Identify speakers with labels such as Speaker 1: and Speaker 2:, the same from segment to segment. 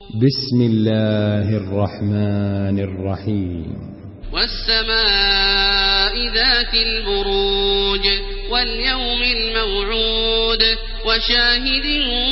Speaker 1: بسم الله الرحمن الرحيم
Speaker 2: والسماء ذات البروج واليوم الموعود وشاهد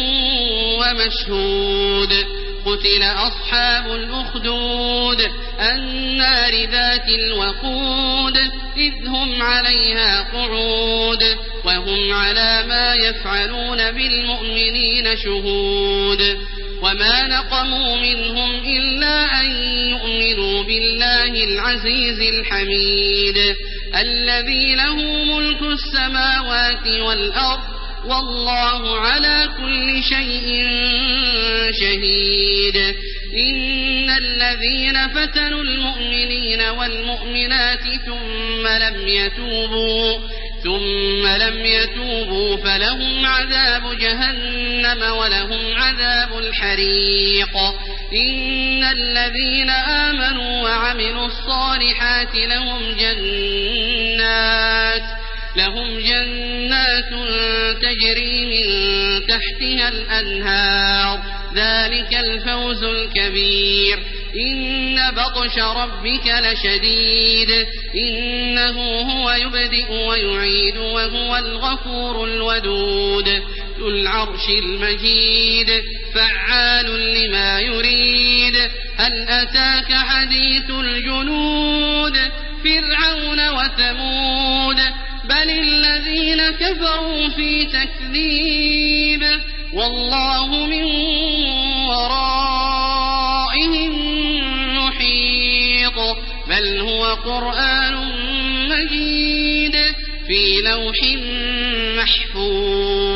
Speaker 2: ومشهود قتل أصحاب الأخدود النار ذات الوقود إذ هم عليها قعود وهم على ما يفعلون بالمؤمنين شهود وما نقموا منهم إلا أن يؤمنوا بالله العزيز الحميد الذي له ملك السماوات والأرض والله على كل شيء شهيد إن الذين فتنوا المؤمنين والمؤمنات ثم لم يتوبوا فلهم عذاب جهنم ولهم عذاب الحريق إن الذين آمنوا وعملوا الصالحات لهم جنات تجري من تحتها الأنهار ذلك الفوز الكبير إن بطش ربك لشديد إنه هو يبدئ ويعيد وهو الغفور الودود ذو العرش المجيد فعال لما يريد هل أتاك حديث الجنود فرعون وثمود بل الذين كفروا في تكذيب والله من ورائهم محيط بل هو قرآن مجيد في لوح محفوظ.